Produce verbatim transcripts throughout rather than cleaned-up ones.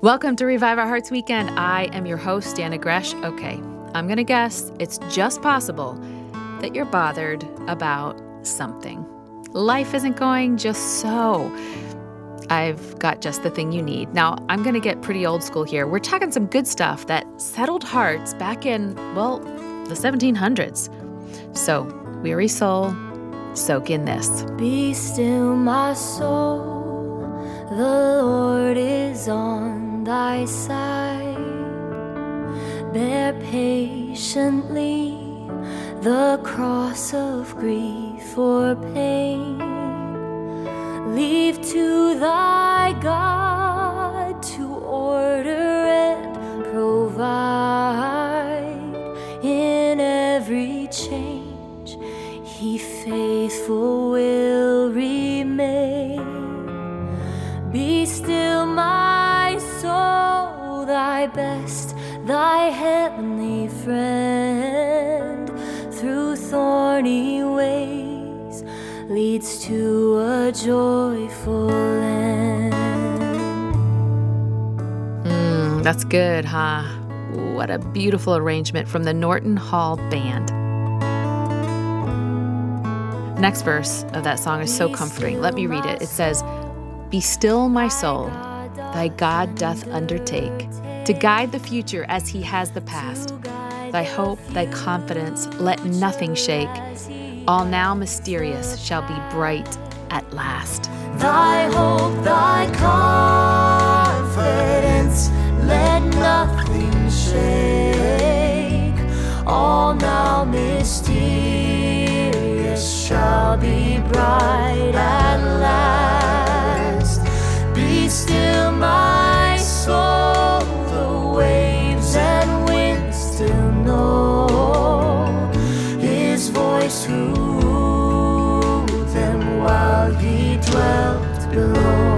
Welcome to Revive Our Hearts Weekend. I am your host, Dana Gresh. Okay, I'm going to guess it's just possible that you're bothered about something. Life isn't going just so. I've got just the thing you need. Now, I'm going to get pretty old school here. We're talking some good stuff that settled hearts back in, well, the seventeen hundreds. So, weary soul, soak in this. Be still, my soul, the Lord is on thy side. Bear patiently the cross of grief or pain. Leave to thy God to order and provide. In every change he faithful will remain. Be still, my soul, thy best, thy heavenly friend, through thorny ways leads to a joyful end. Mm, that's good, huh? What a beautiful arrangement from the Norton Hall Band. Next verse of that song is so comforting. Let me read it. It says, "Be still, my soul, thy God doth undertake to guide the future as he has the past. Thy hope, thy confidence, let nothing shake. All now mysterious shall be bright at last." Thy hope, thy confidence, let nothing shake. All now mysterious shall be bright at last. Be still, my soul, the waves and winds still know his voice who ruled them while he dwelt below.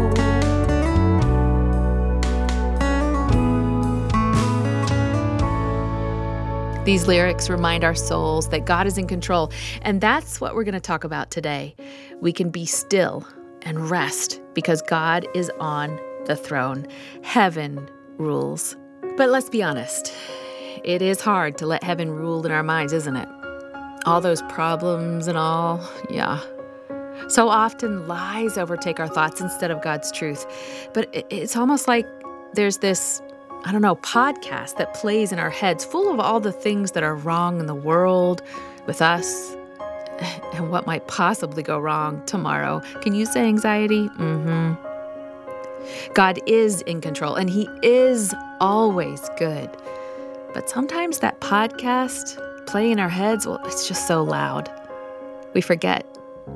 These lyrics remind our souls that God is in control, and that's what we're going to talk about today. We can be still and rest because God is on the throne. Heaven rules. But let's be honest, it is hard to let heaven rule in our minds, isn't it? All those problems and all, yeah. So often lies overtake our thoughts instead of God's truth. But it's almost like there's this, I don't know, podcast that plays in our heads full of all the things that are wrong in the world, with us, and what might possibly go wrong tomorrow. Can you say anxiety? Mm-hmm. God is in control, and he is always good. But sometimes that podcast playing in our heads, well, it's just so loud. We forget.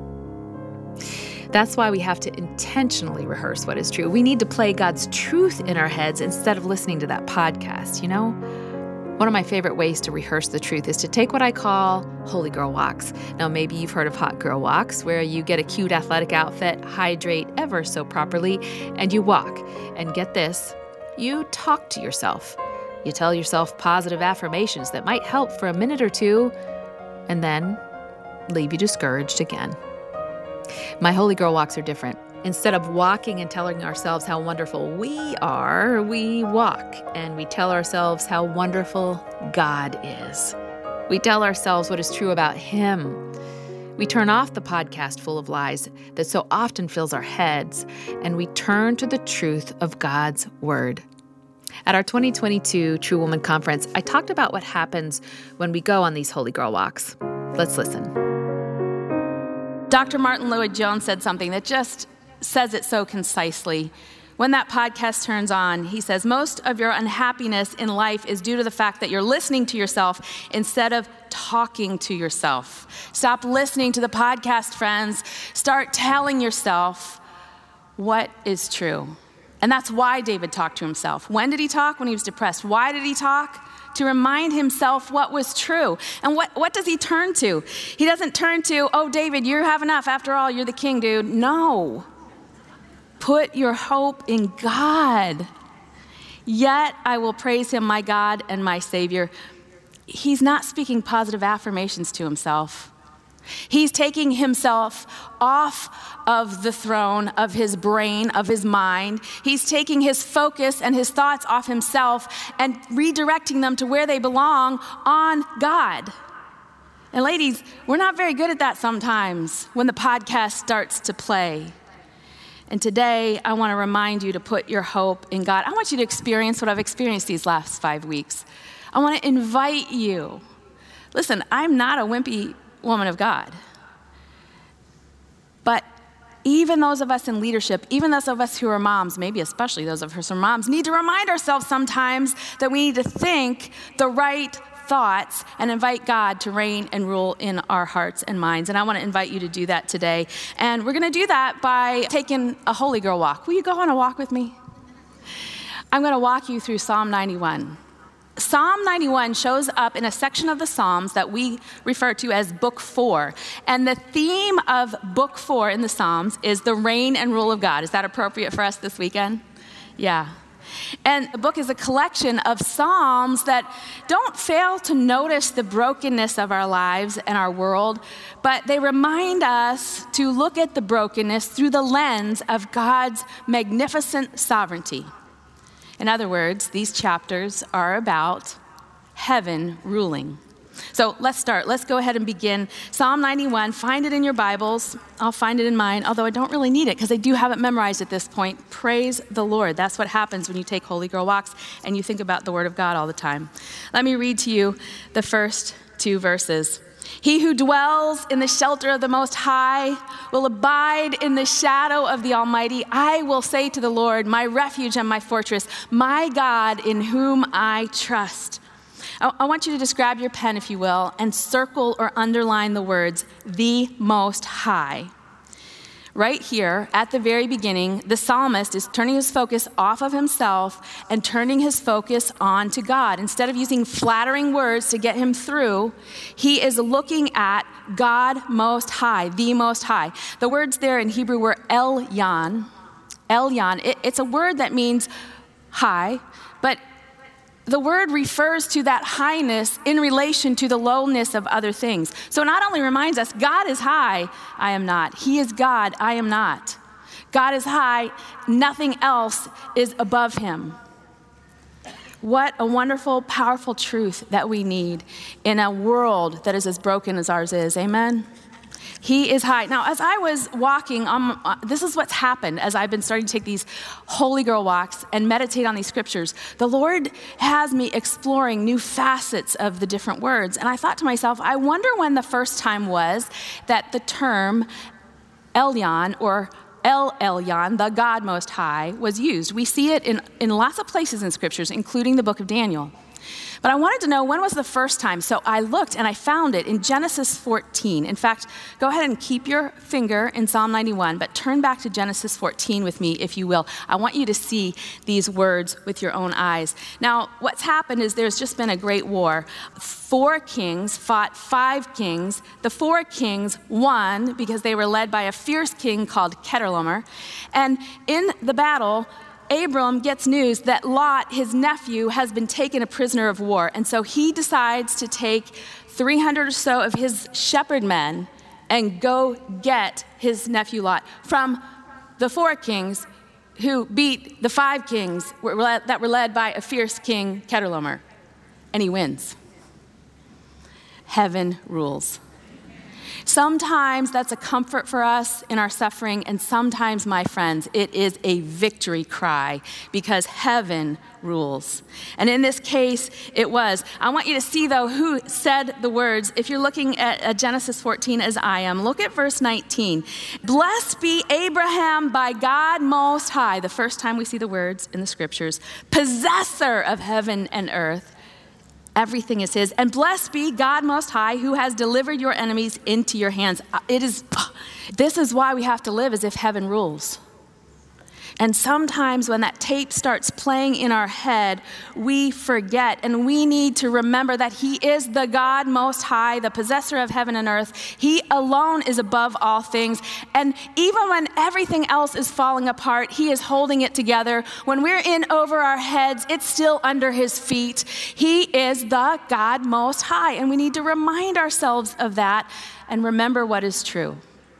That's why we have to intentionally rehearse what is true. We need to play God's truth in our heads instead of listening to that podcast, you know? One of my favorite ways to rehearse the truth is to take what I call holy girl walks. Now, maybe you've heard of hot girl walks, where you get a cute athletic outfit, hydrate ever so properly, and you walk. And get this, you talk to yourself. You tell yourself positive affirmations that might help for a minute or two, and then leave you discouraged again. My holy girl walks are different. Instead of walking and telling ourselves how wonderful we are, we walk and we tell ourselves how wonderful God is. We tell ourselves what is true about him. We turn off the podcast full of lies that so often fills our heads, and we turn to the truth of God's word. At our twenty twenty-two True Woman Conference, I talked about what happens when we go on these holy girl walks. Let's listen. Doctor Martin Lloyd-Jones said something that just says it so concisely. When that podcast turns on, he says, most of your unhappiness in life is due to the fact that you're listening to yourself instead of talking to yourself. Stop listening to the podcast, friends. Start telling yourself what is true. And that's why David talked to himself. When did he talk? When he was depressed. Why did he talk? To remind himself what was true. And what, what does he turn to? He doesn't turn to, oh, David, you have enough. After all, you're the king, dude. No. Put your hope in God. Yet I will praise him, my God and my Savior. He's not speaking positive affirmations to himself. He's taking himself off of the throne of his brain, of his mind. He's taking his focus and his thoughts off himself and redirecting them to where they belong, on God. And ladies, we're not very good at that sometimes when the podcast starts to play. And today, I want to remind you to put your hope in God. I want you to experience what I've experienced these last five weeks. I want to invite you. Listen, I'm not a wimpy woman of God. But even those of us in leadership, even those of us who are moms, maybe especially those of us who are moms, need to remind ourselves sometimes that we need to think the right thoughts and invite God to reign and rule in our hearts and minds. And I want to invite you to do that today. And we're going to do that by taking a Holy Girl walk. Will you go on a walk with me? I'm going to walk you through Psalm ninety-one. Psalm ninety-one shows up in a section of the Psalms that we refer to as Book Four. And the theme of Book Four in the Psalms is the reign and rule of God. Is that appropriate for us this weekend? Yeah. And the book is a collection of Psalms that don't fail to notice the brokenness of our lives and our world, but they remind us to look at the brokenness through the lens of God's magnificent sovereignty. In other words, these chapters are about heaven ruling. So let's start. Let's go ahead and begin. Psalm ninety-one, find it in your Bibles. I'll find it in mine, although I don't really need it because I do have it memorized at this point. Praise the Lord. That's what happens when you take Holy Girl walks and you think about the Word of God all the time. Let me read to you the first two verses. He who dwells in the shelter of the Most High will abide in the shadow of the Almighty. I will say to the Lord, my refuge and my fortress, my God in whom I trust. I, I want you to describe your pen, if you will, and circle or underline the words, the Most High. Right here, at the very beginning, the psalmist is turning his focus off of himself and turning his focus on to God. Instead of using flattering words to get him through, he is looking at God Most High, the Most High. The words there in Hebrew were Elyon. Elyon, it, it's a word that means high, but the word refers to that highness in relation to the lowness of other things. So it not only reminds us, God is high, I am not. He is God, I am not. God is high, nothing else is above him. What a wonderful, powerful truth that we need in a world that is as broken as ours is. Amen? He is high. Now, as I was walking, um, uh, this is what's happened as I've been starting to take these Holy Girl walks and meditate on these scriptures. The Lord has me exploring new facets of the different words. And I thought to myself, I wonder when the first time was that the term Elyon or El Elyon, the God Most High, was used. We see it in, in lots of places in scriptures, including the book of Daniel. But I wanted to know when was the first time, so I looked and I found it in Genesis fourteen. In fact, go ahead and keep your finger in Psalm ninety-one, but turn back to Genesis fourteen with me, if you will. I want you to see these words with your own eyes. Now, what's happened is there's just been a great war. Four kings fought five kings. The four kings won because they were led by a fierce king called Chedorlaomer. And in the battle, Abram gets news that Lot, his nephew, has been taken a prisoner of war. And so he decides to take three hundred or so of his shepherd men and go get his nephew Lot from the four kings who beat the five kings that were led by a fierce king, Chedorlaomer. And he wins. Heaven rules. Sometimes that's a comfort for us in our suffering, and sometimes, my friends, it is a victory cry because heaven rules. And in this case, it was. I want you to see, though, who said the words. If you're looking at Genesis fourteen as I am, look at verse nineteen. Blessed be Abraham by God Most High, the first time we see the words in the scriptures, possessor of heaven and earth. Everything is his. And blessed be God Most High, who has delivered your enemies into your hands. It is, this is why we have to live as if heaven rules. And sometimes when that tape starts playing in our head, we forget, and we need to remember that he is the God Most High, the possessor of heaven and earth. He alone is above all things. And even when everything else is falling apart, he is holding it together. When we're in over our heads, it's still under his feet. He is the God Most High, and we need to remind ourselves of that and remember what is true.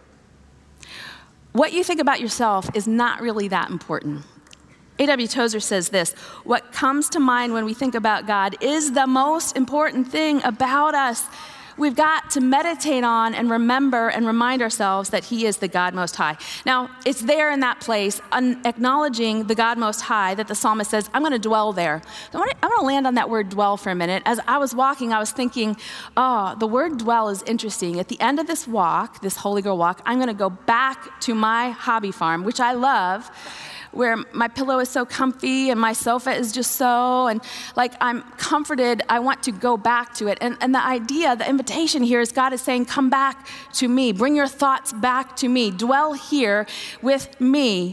What you think about yourself is not really that important. A W Tozer says this: what comes to mind when we think about God is the most important thing about us. We've got to meditate on and remember and remind ourselves that he is the God Most High. Now, it's there in that place, un- acknowledging the God Most High, that the psalmist says, I'm going to dwell there. I want to land on that word dwell for a minute. As I was walking, I was thinking, oh, the word dwell is interesting. At the end of this walk, this Holy Girl walk, I'm going to go back to my hobby farm, which I love, where my pillow is so comfy and my sofa is just so, and like I'm comforted. I want to go back to it. And, and the idea, the invitation here is God is saying, come back to me. Bring your thoughts back to me. Dwell here with me.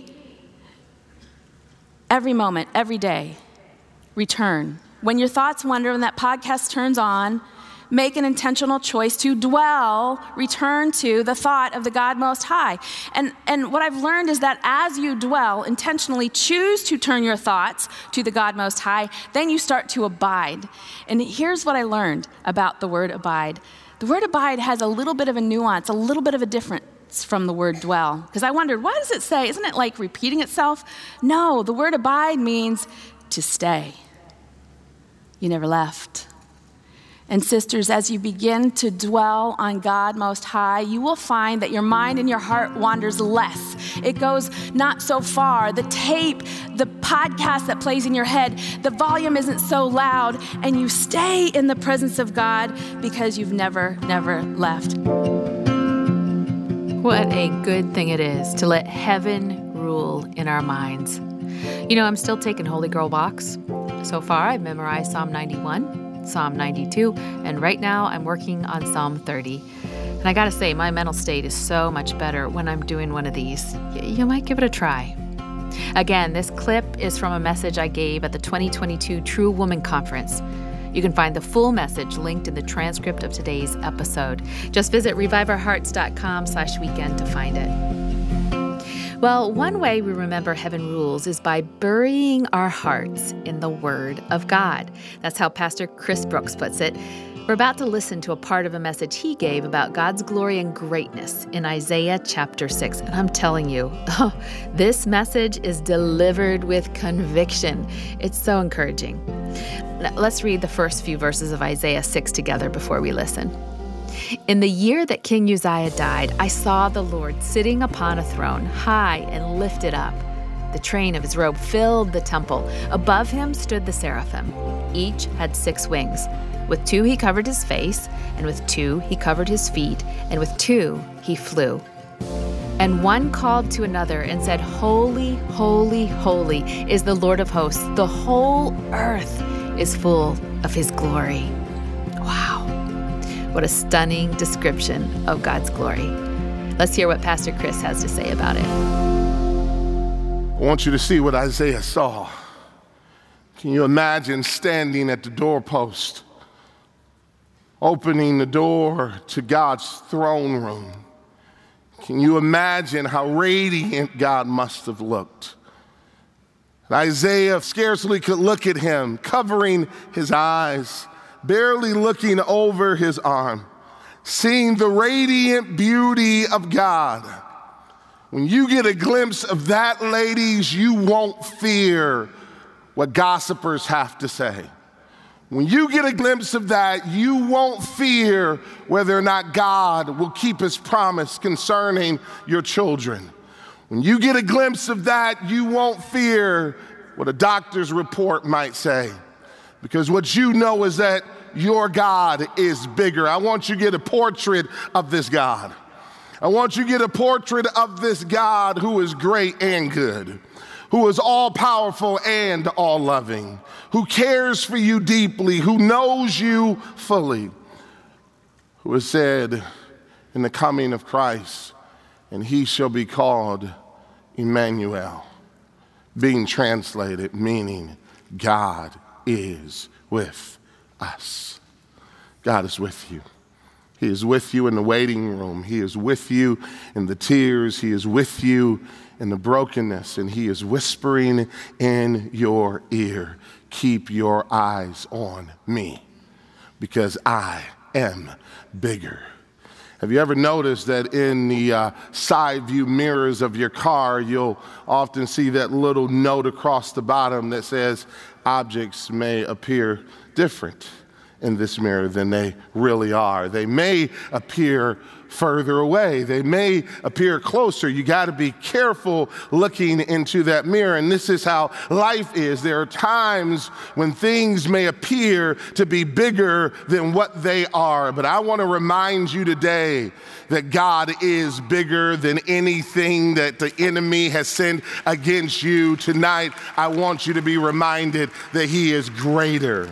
Every moment, every day, return. When your thoughts wander, when that podcast turns on, make an intentional choice to dwell, return to the thought of the God Most High. And, and what I've learned is that as you dwell, intentionally choose to turn your thoughts to the God Most High, then you start to abide. And here's what I learned about the word abide. The word abide has a little bit of a nuance, a little bit of a difference from the word dwell. Because I wondered, why does it say, isn't it like repeating itself? No, the word abide means to stay. You never left. And sisters, as you begin to dwell on God Most High, you will find that your mind and your heart wanders less. It goes not so far. The tape, the podcast that plays in your head, the volume isn't so loud, and you stay in the presence of God because you've never, never left. What a good thing it is to let heaven rule in our minds. You know, I'm still taking Holy Girl walks. So far, I've memorized Psalm ninety-one. Psalm ninety-two, and right now I'm working on Psalm thirty. And I gotta say, my mental state is so much better when I'm doing one of these. Y- you might give it a try. Again, this clip is from a message I gave at the twenty twenty-two True Woman Conference. You can find the full message linked in the transcript of today's episode. Just visit reviveourhearts.com slash weekend to find it. Well, one way we remember heaven rules is by burying our hearts in the Word of God. That's how Pastor Chris Brooks puts it. We're about to listen to a part of a message he gave about God's glory and greatness in Isaiah chapter six. And I'm telling you, oh, this message is delivered with conviction. It's so encouraging. Now, let's read the first few verses of Isaiah six together before we listen. In the year that King Uzziah died, I saw the Lord sitting upon a throne, high and lifted up. The train of his robe filled the temple. Above him stood the seraphim. Each had six wings. With two he covered his face, and with two he covered his feet, and with two he flew. And one called to another and said, Holy, holy, holy is the Lord of hosts. The whole earth is full of his glory. Wow. What a stunning description of God's glory. Let's hear what Pastor Chris has to say about it. I want you to see what Isaiah saw. Can you imagine standing at the doorpost, opening the door to God's throne room? Can you imagine how radiant God must have looked? Isaiah scarcely could look at him, covering his eyes, barely looking over his arm, seeing the radiant beauty of God. When you get a glimpse of that, ladies, you won't fear what gossipers have to say. When you get a glimpse of that, you won't fear whether or not God will keep his promise concerning your children. When you get a glimpse of that, you won't fear what a doctor's report might say. Because what you know is that your God is bigger. I want you to get a portrait of this God. I want you to get a portrait of this God who is great and good, who is all-powerful and all-loving, who cares for you deeply, who knows you fully, who has said in the coming of Christ, and he shall be called Emmanuel. being translated, meaning God is with us. God is with you. He is with you in the waiting room. He is with you in the tears. He is with you in the brokenness, and he is whispering in your ear, keep your eyes on me because I am bigger. Have you ever noticed that in the uh, side view mirrors of your car, you'll often see that little note across the bottom that says objects may appear different in this mirror than they really are. They may appear further away. They may appear closer. You got to be careful looking into that mirror. And this is how life is. There are times when things may appear to be bigger than what they are. But I want to remind you today that God is bigger than anything that the enemy has sent against you. Tonight, I want you to be reminded that he is greater.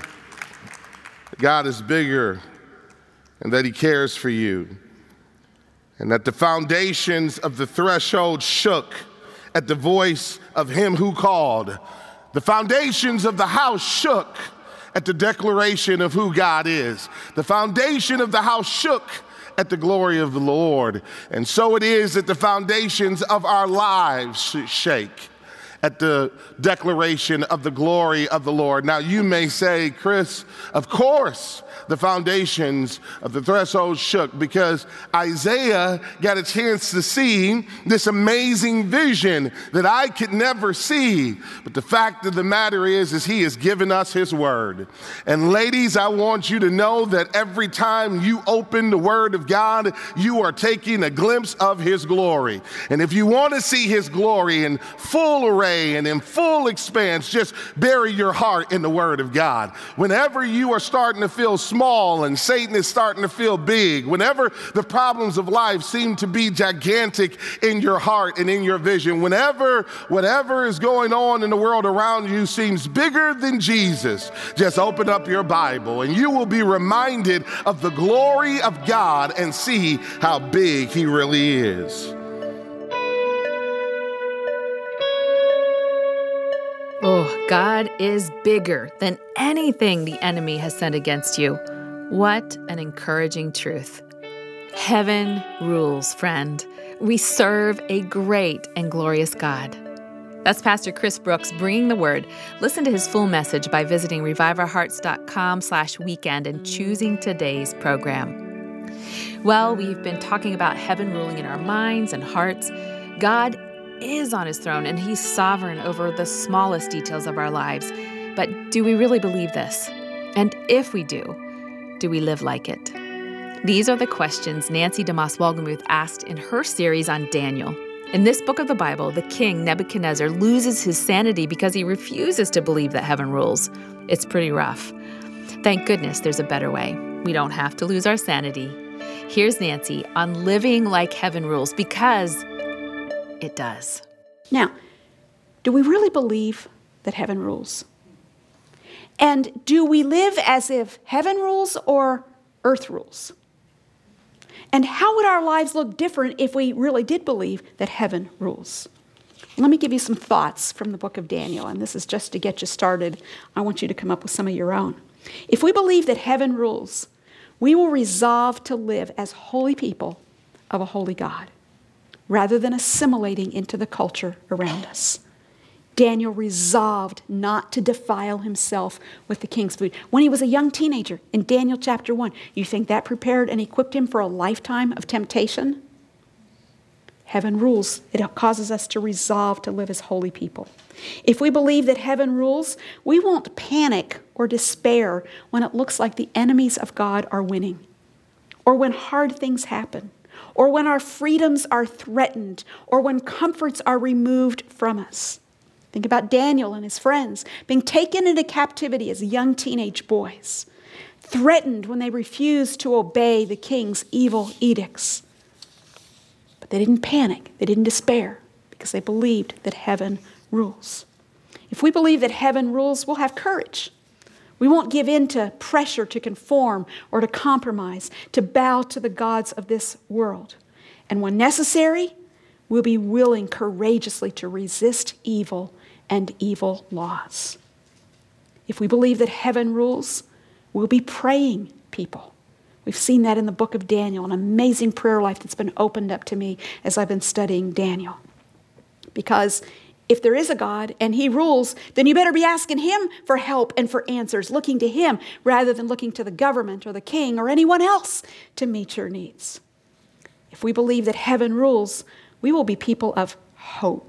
God is bigger, and that he cares for you, and that the foundations of the threshold shook at the voice of him who called. The foundations of the house shook at the declaration of who God is. The foundation of the house shook at the glory of the Lord. And so it is that the foundations of our lives should shake at the declaration of the glory of the Lord. Now you may say, Chris, of course the foundations of the threshold shook because Isaiah got a chance to see this amazing vision that I could never see. But the fact of the matter is, is he has given us his word. And ladies, I want you to know that every time you open the word of God, you are taking a glimpse of his glory. And if you want to see his glory in full array and in full expanse, just bury your heart in the word of God. Whenever you are starting to feel small and Satan is starting to feel big, whenever the problems of life seem to be gigantic in your heart and in your vision, whenever whatever is going on in the world around you seems bigger than Jesus, just open up your Bible and you will be reminded of the glory of God and see how big he really is. Oh, God is bigger than anything the enemy has sent against you. What an encouraging truth. Heaven rules, friend. We serve a great and glorious God. That's Pastor Chris Brooks bringing the word. Listen to his full message by visiting revive our hearts dot com slash weekend and choosing today's program. Well, we've been talking about heaven ruling in our minds and hearts. God is on his throne and he's sovereign over the smallest details of our lives. But do we really believe this? And if we do, do we live like it? These are the questions Nancy DeMoss Wolgemuth asked in her series on Daniel. In this book of the Bible, the king Nebuchadnezzar loses his sanity because he refuses to believe that heaven rules. It's pretty rough. Thank goodness there's a better way. We don't have to lose our sanity. Here's Nancy on living like heaven rules, because it does. Now, do we really believe that heaven rules? And do we live as if heaven rules or earth rules? And how would our lives look different if we really did believe that heaven rules? Let me give you some thoughts from the book of Daniel, and this is just to get you started. I want you to come up with some of your own. If we believe that heaven rules, we will resolve to live as holy people of a holy God, rather than assimilating into the culture around us. Daniel resolved not to defile himself with the king's food. When he was a young teenager in Daniel chapter one, you think that prepared and equipped him for a lifetime of temptation? Heaven rules. It causes us to resolve to live as holy people. If we believe that heaven rules, we won't panic or despair when it looks like the enemies of God are winning, or when hard things happen, or when our freedoms are threatened, or when comforts are removed from us. Think about Daniel and his friends being taken into captivity as young teenage boys, threatened when they refused to obey the king's evil edicts. But they didn't panic, they didn't despair, because they believed that heaven rules. If we believe that heaven rules, we'll have courage. We won't give in to pressure to conform or to compromise, to bow to the gods of this world. And when necessary, we'll be willing courageously to resist evil and evil laws. If we believe that heaven rules, we'll be praying people. We've seen that in the book of Daniel, an amazing prayer life that's been opened up to me as I've been studying Daniel. Because if there is a God and he rules, then you better be asking him for help and for answers, looking to him rather than looking to the government or the king or anyone else to meet your needs. If we believe that heaven rules, we will be people of hope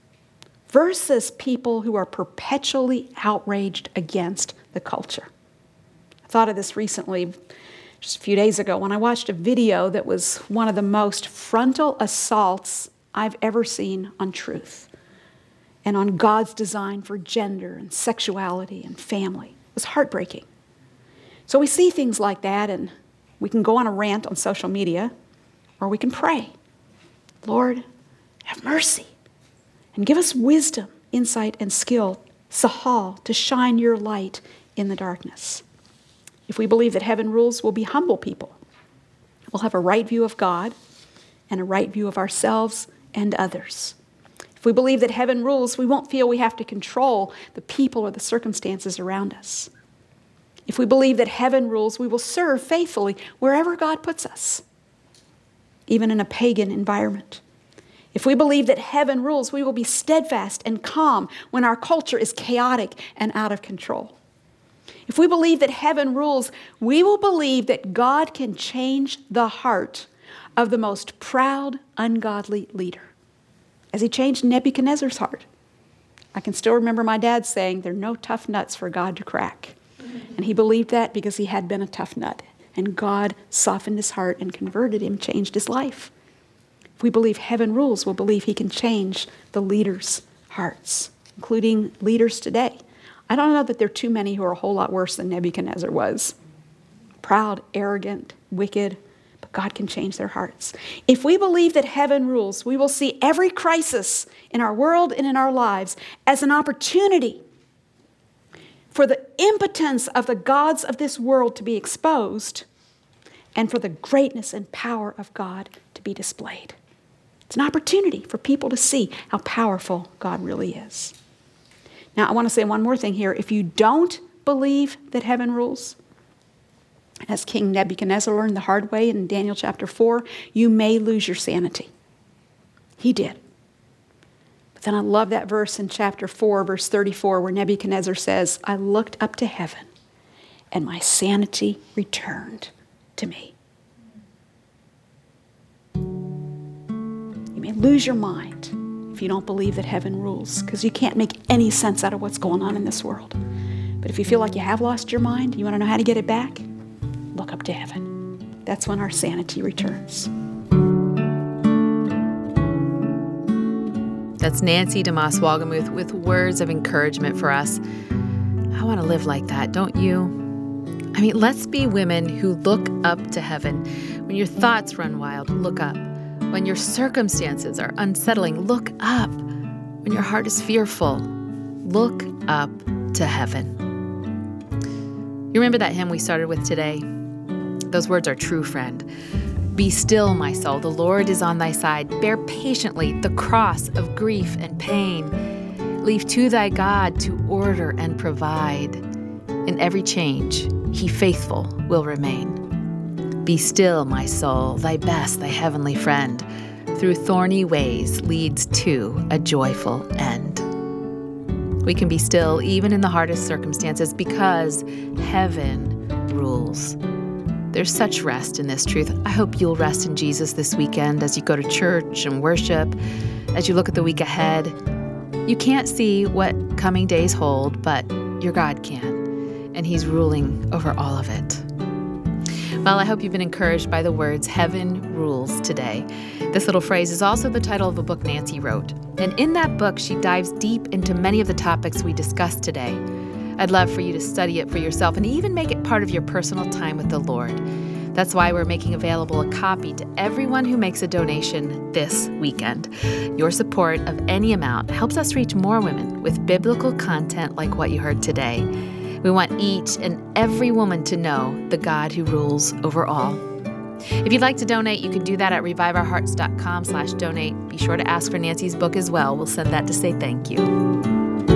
versus people who are perpetually outraged against the culture. I thought of this recently, just a few days ago, when I watched a video that was one of the most frontal assaults I've ever seen on truth and on God's design for gender and sexuality and family. It was heartbreaking. So we see things like that, and we can go on a rant on social media, or we can pray. Lord, have mercy and give us wisdom, insight, and skill, Sahal, to shine your light in the darkness. If we believe that heaven rules, we'll be humble people. We'll have a right view of God and a right view of ourselves and others. If we believe that heaven rules, we won't feel we have to control the people or the circumstances around us. If we believe that heaven rules, we will serve faithfully wherever God puts us, even in a pagan environment. If we believe that heaven rules, we will be steadfast and calm when our culture is chaotic and out of control. If we believe that heaven rules, we will believe that God can change the heart of the most proud, ungodly leader, as he changed Nebuchadnezzar's heart. I can still remember my dad saying, there are no tough nuts for God to crack. And he believed that because he had been a tough nut. And God softened his heart and converted him, changed his life. If we believe heaven rules, we'll believe he can change the leaders' hearts, including leaders today. I don't know that there are too many who are a whole lot worse than Nebuchadnezzar was. Proud, arrogant, wicked, but God can change their hearts. If we believe that heaven rules, we will see every crisis in our world and in our lives as an opportunity for the impotence of the gods of this world to be exposed and for the greatness and power of God to be displayed. It's an opportunity for people to see how powerful God really is. Now, I want to say one more thing here. If you don't believe that heaven rules, as King Nebuchadnezzar learned the hard way in Daniel chapter four, you may lose your sanity. He did. But then I love that verse in chapter four, verse thirty-four, where Nebuchadnezzar says, I looked up to heaven, and my sanity returned to me. You may lose your mind if you don't believe that heaven rules, because you can't make any sense out of what's going on in this world. But if you feel like you have lost your mind, you want to know how to get it back? Look up to heaven. That's when our sanity returns. That's Nancy DeMoss Wolgemuth with words of encouragement for us. I want to live like that, don't you? I mean, let's be women who look up to heaven. When your thoughts run wild, look up. When your circumstances are unsettling, look up. When your heart is fearful, look up to heaven. You remember that hymn we started with today? Those words are true, friend. Be still, my soul, the Lord is on thy side. Bear patiently the cross of grief and pain. Leave to thy God to order and provide. In every change, he faithful will remain. Be still, my soul, thy best, thy heavenly friend, through thorny ways leads to a joyful end. We can be still even in the hardest circumstances because heaven rules. There's such rest in this truth. I hope you'll rest in Jesus this weekend as you go to church and worship, as you look at the week ahead. You can't see what coming days hold, but your God can, and he's ruling over all of it. Well, I hope you've been encouraged by the words, heaven rules today. This little phrase is also the title of a book Nancy wrote. And in that book, she dives deep into many of the topics we discussed today. I'd love for you to study it for yourself and even make it part of your personal time with the Lord. That's why we're making available a copy to everyone who makes a donation this weekend. Your support of any amount helps us reach more women with biblical content like what you heard today. We want each and every woman to know the God who rules over all. If you'd like to donate, you can do that at reviveourhearts.com slash donate. Be sure to ask for Nancy's book as well. We'll send that to say thank you.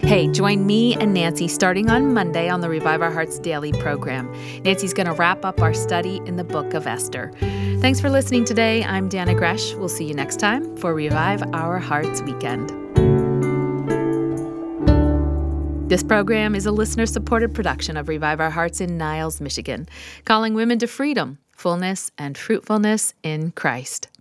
Hey, join me and Nancy starting on Monday on the Revive Our Hearts Daily program. Nancy's going to wrap up our study in the book of Esther. Thanks for listening today. I'm Dana Gresh. We'll see you next time for Revive Our Hearts Weekend. This program is a listener-supported production of Revive Our Hearts in Niles, Michigan, calling women to freedom, fullness, and fruitfulness in Christ.